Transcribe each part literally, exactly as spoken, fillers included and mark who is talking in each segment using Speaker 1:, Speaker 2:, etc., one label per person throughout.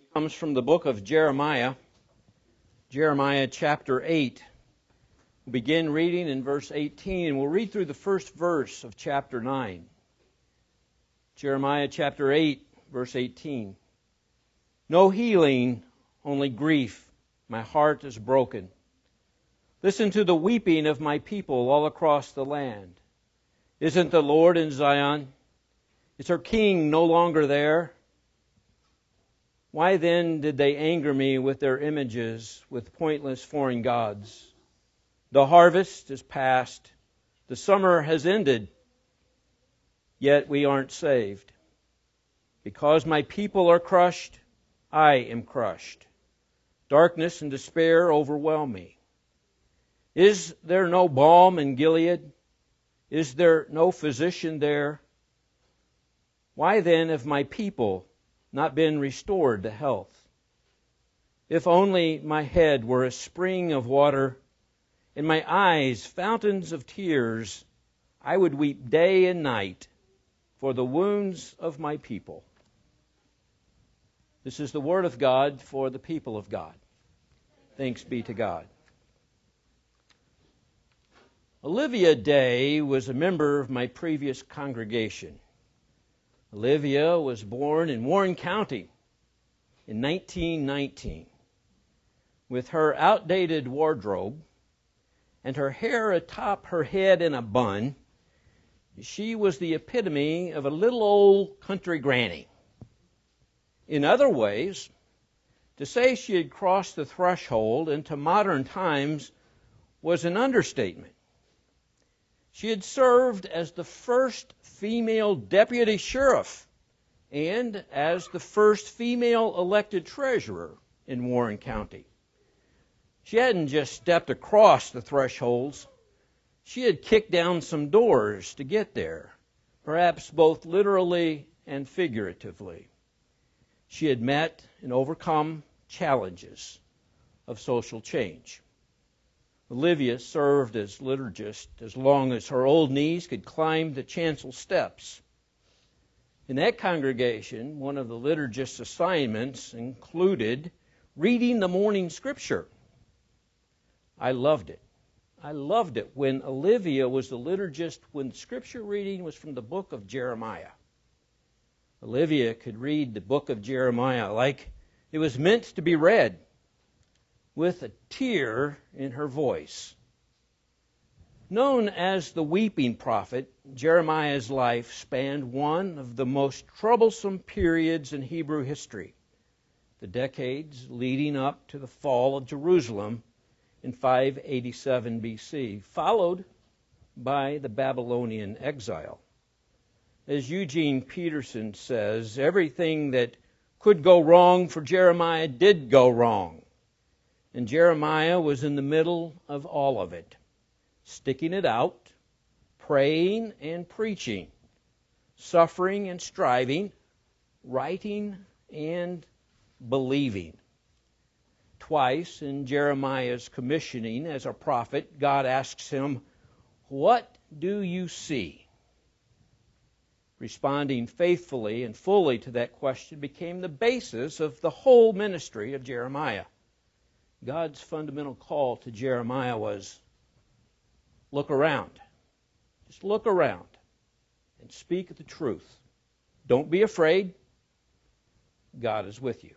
Speaker 1: Comes from the book of Jeremiah, Jeremiah chapter eight. We'll begin reading in verse eighteen, and we'll read through the first verse of chapter nine. Jeremiah chapter eight, verse eighteen. No healing, only grief. My heart is broken. Listen to the weeping of my people all across the land. Isn't the Lord in Zion? Is her king no longer there? Why then did they anger me with their images, with pointless foreign gods? The harvest is past. The summer has ended. Yet we aren't saved. Because my people are crushed, I am crushed. Darkness and despair overwhelm me. Is there no balm in Gilead? Is there no physician there? Why then have my people not been restored to health? If only my head were a spring of water, and my eyes fountains of tears, I would weep day and night for the wounds of my people. This is the word of God for the people of God. Thanks be to God. Olivia Day was a member of my previous congregation. Olivia was born in Warren County in nineteen nineteen. With her outdated wardrobe and her hair atop her head in a bun, she was the epitome of a little old country granny. In other ways, to say she had crossed the threshold into modern times was an understatement. She had served as the first female deputy sheriff and as the first female elected treasurer in Warren County. She hadn't just stepped across the thresholds. She had kicked down some doors to get there, perhaps both literally and figuratively. She had met and overcome challenges of social change. Olivia served as liturgist as long as her old knees could climb the chancel steps. In that congregation, one of the liturgist's assignments included reading the morning scripture. I loved it. I loved it when Olivia was the liturgist when scripture reading was from the book of Jeremiah. Olivia could read the book of Jeremiah like it was meant to be read, with a tear in her voice. Known as the weeping prophet, Jeremiah's life spanned one of the most troublesome periods in Hebrew history, the decades leading up to the fall of Jerusalem in five eighty-seven B C, followed by the Babylonian exile. As Eugene Peterson says, everything that could go wrong for Jeremiah did go wrong. And Jeremiah was in the middle of all of it, sticking it out, praying and preaching, suffering and striving, writing and believing. Twice in Jeremiah's commissioning as a prophet, God asks him, "What do you see?" Responding faithfully and fully to that question became the basis of the whole ministry of Jeremiah. God's fundamental call to Jeremiah was, look around. Just look around and speak the truth. Don't be afraid. God is with you.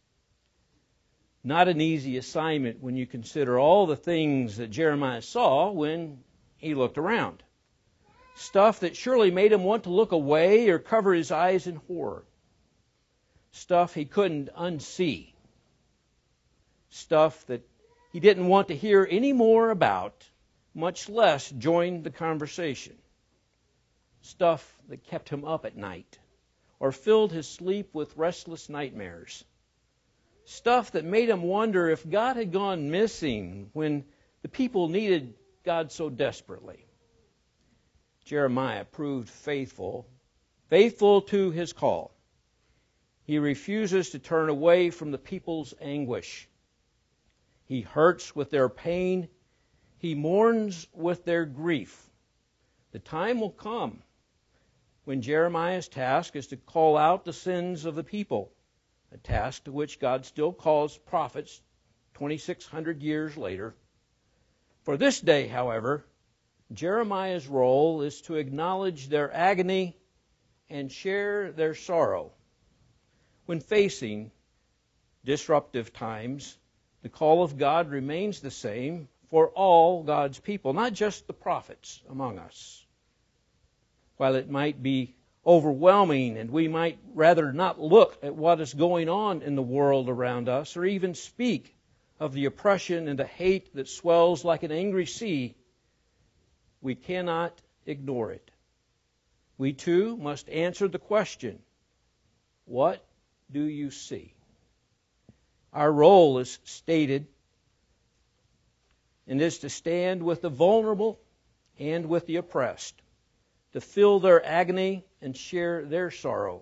Speaker 1: Not an easy assignment when you consider all the things that Jeremiah saw when he looked around. Stuff that surely made him want to look away or cover his eyes in horror. Stuff he couldn't unsee. Stuff that he didn't want to hear any more about, much less join the conversation. Stuff that kept him up at night or filled his sleep with restless nightmares. Stuff that made him wonder if God had gone missing when the people needed God so desperately. Jeremiah proved faithful, faithful to his call. He refuses to turn away from the people's anguish. He hurts with their pain. He mourns with their grief. The time will come when Jeremiah's task is to call out the sins of the people, a task to which God still calls prophets twenty-six hundred years later. For this day, however, Jeremiah's role is to acknowledge their agony and share their sorrow. When facing disruptive times, the call of God remains the same for all God's people, not just the prophets among us. While it might be overwhelming and we might rather not look at what is going on in the world around us or even speak of the oppression and the hate that swells like an angry sea, we cannot ignore it. We too must answer the question, what do you see? Our role is stated and is to stand with the vulnerable and with the oppressed, to feel their agony and share their sorrow.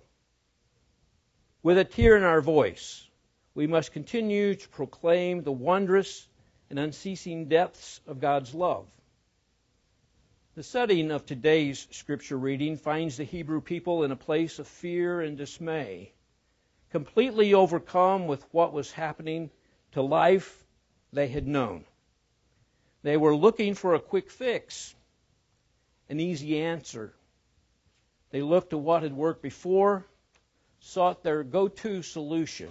Speaker 1: With a tear in our voice, we must continue to proclaim the wondrous and unceasing depths of God's love. The setting of today's scripture reading finds the Hebrew people in a place of fear and dismay, completely overcome with what was happening to life they had known. They were looking for a quick fix, an easy answer. They looked to what had worked before, sought their go-to solution.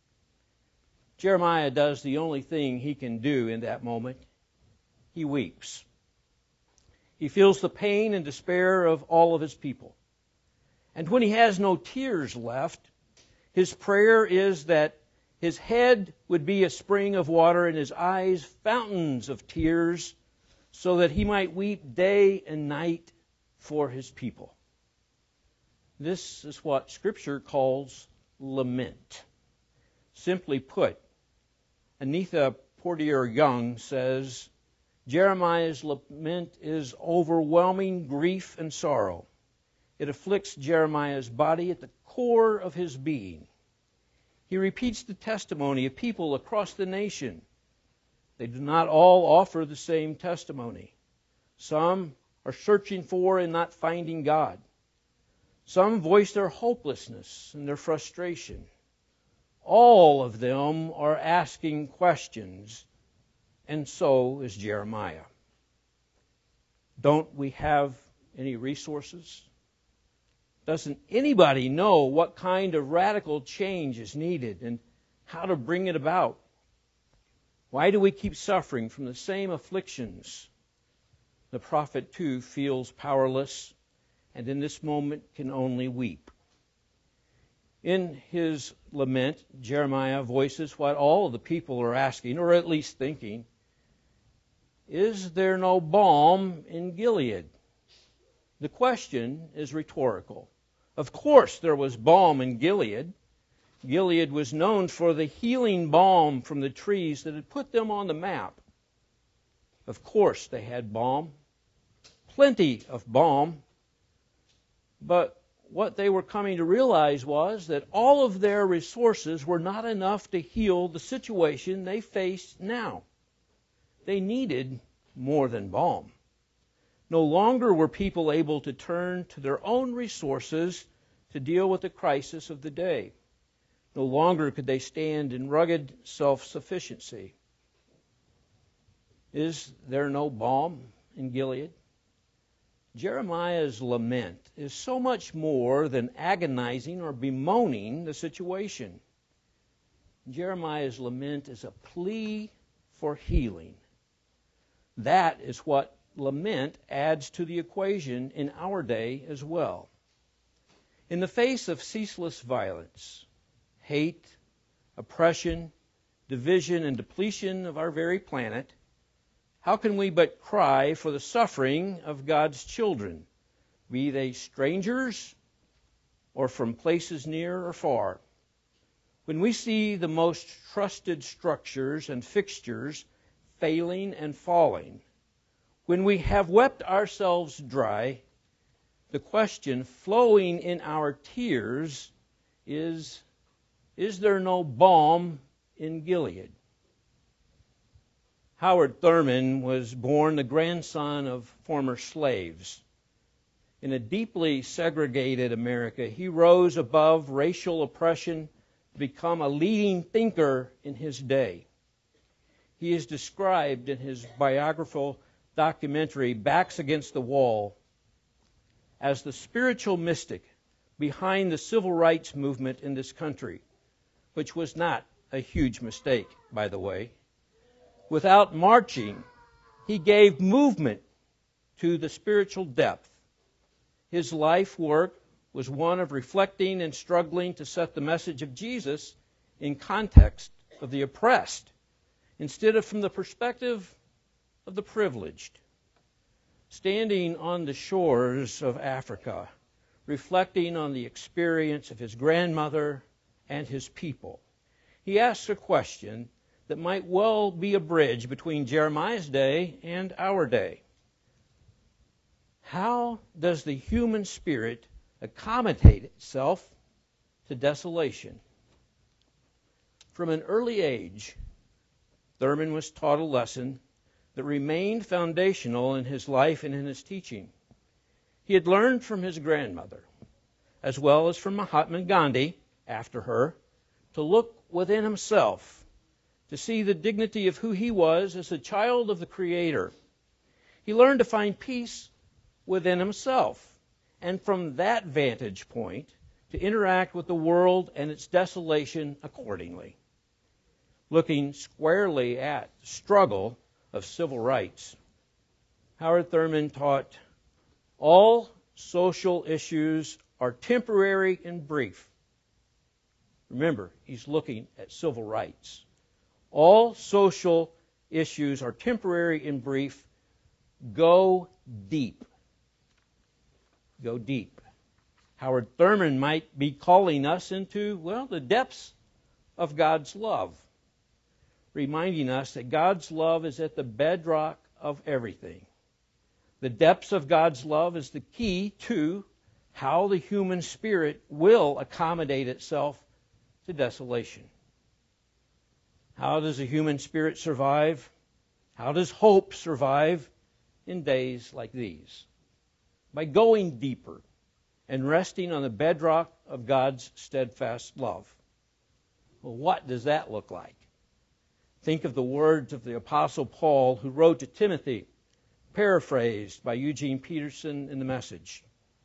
Speaker 1: Jeremiah does the only thing he can do in that moment. He weeps. He feels the pain and despair of all of his people. And when he has no tears left, his prayer is that his head would be a spring of water and his eyes fountains of tears, so that he might weep day and night for his people. This is what Scripture calls lament. Simply put, Anitha Portier-Young says, Jeremiah's lament is overwhelming grief and sorrow. It afflicts Jeremiah's body at the core of his being. He repeats the testimony of people across the nation. They do not all offer the same testimony. Some are searching for and not finding God. Some voice their hopelessness and their frustration. All of them are asking questions, and so is Jeremiah. Don't we have any resources? Doesn't anybody know what kind of radical change is needed and how to bring it about? Why do we keep suffering from the same afflictions? The prophet, too, feels powerless and in this moment can only weep. In his lament, Jeremiah voices what all the people are asking, or at least thinking. Is there no balm in Gilead? The question is rhetorical. Of course there was balm in Gilead. Gilead was known for the healing balm from the trees that had put them on the map. Of course they had balm, plenty of balm. But what they were coming to realize was that all of their resources were not enough to heal the situation they faced now. They needed more than balm. No longer were people able to turn to their own resources to deal with the crisis of the day. No longer could they stand in rugged self-sufficiency. Is there no balm in Gilead? Jeremiah's lament is so much more than agonizing or bemoaning the situation. Jeremiah's lament is a plea for healing. That is what lament adds to the equation in our day as well. In the face of ceaseless violence, hate, oppression, division, and depletion of our very planet, how can we but cry for the suffering of God's children, be they strangers or from places near or far? When we see the most trusted structures and fixtures failing and falling, when we have wept ourselves dry, the question flowing in our tears is, is there no balm in Gilead? Howard Thurman was born the grandson of former slaves. In a deeply segregated America, he rose above racial oppression to become a leading thinker in his day. He is described in his biographical documentary, Backs Against the Wall, as the spiritual mystic behind the civil rights movement in this country, which was not a huge mistake, by the way. Without marching, he gave movement to the spiritual depth. His life work was one of reflecting and struggling to set the message of Jesus in context of the oppressed, instead of from the perspective of the privileged. Standing on the shores of Africa, reflecting on the experience of his grandmother and his people, he asks a question that might well be a bridge between Jeremiah's day and our day. How does the human spirit accommodate itself to desolation? From an early age, Thurman was taught a lesson that remained foundational in his life and in his teaching. He had learned from his grandmother, as well as from Mahatma Gandhi, after her, to look within himself, to see the dignity of who he was as a child of the Creator. He learned to find peace within himself, and from that vantage point, to interact with the world and its desolation accordingly. Looking squarely at the struggle of civil rights, Howard Thurman taught, all social issues are temporary and brief. Remember, he's looking at civil rights. All social issues are temporary and brief. Go deep. Go deep. Howard Thurman might be calling us into, well, the depths of God's love, reminding us that God's love is at the bedrock of everything. The depths of God's love is the key to how the human spirit will accommodate itself to desolation. How does the human spirit survive? How does hope survive in days like these? By going deeper and resting on the bedrock of God's steadfast love. Well, what does that look like? Think of the words of the Apostle Paul, who wrote to Timothy, paraphrased by Eugene Peterson in The Message.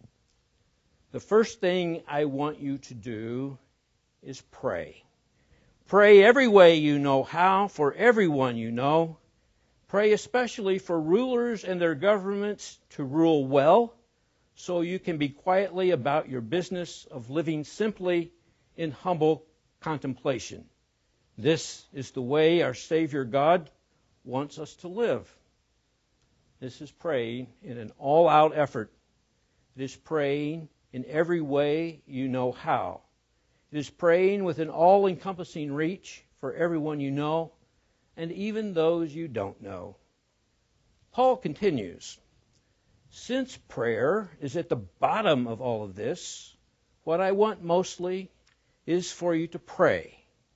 Speaker 1: The first thing I want you to do is pray. Pray every way you know how, for everyone you know. Pray especially for rulers and their governments to rule well, so you can be quietly about your business of living simply in humble contemplation. This is the way our Savior God wants us to live. This is praying in an all-out effort. It is praying in every way you know how. It is praying with an all-encompassing reach for everyone you know and even those you don't know. Paul continues, since prayer is at the bottom of all of this, what I want mostly is for you to pray,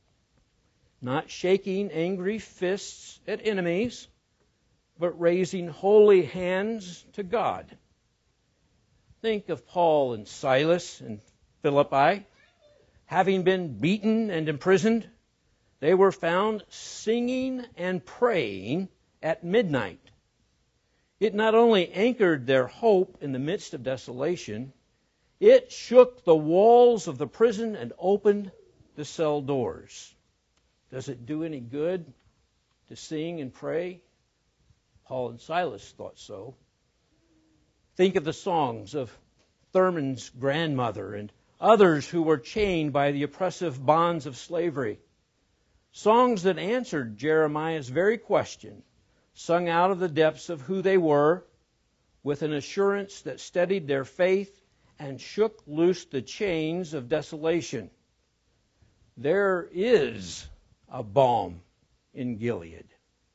Speaker 1: not shaking angry fists at enemies, but raising holy hands to God. Think of Paul and Silas and Philippi. Having been beaten and imprisoned, they were found singing and praying at midnight. It not only anchored their hope in the midst of desolation, it shook the walls of the prison and opened the cell doors. Does it do any good to sing and pray? Paul and Silas thought so. Think of the songs of Thurman's grandmother and others who were chained by the oppressive bonds of slavery. Songs that answered Jeremiah's very question, sung out of the depths of who they were, with an assurance that steadied their faith and shook loose the chains of desolation. There is a balm in Gilead.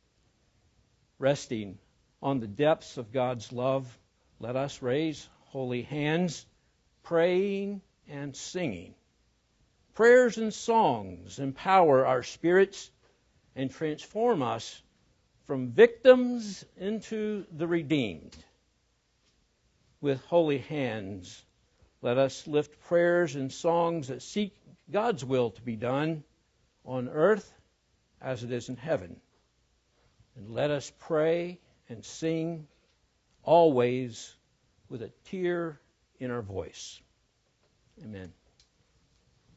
Speaker 1: Resting on the depths of God's love, let us raise holy hands, praying and singing. Prayers and songs empower our spirits and transform us from victims into the redeemed. With holy hands, let us lift prayers and songs that seek God's will to be done on earth as it is in heaven. And let us pray and sing always with a tear in our voice. Amen.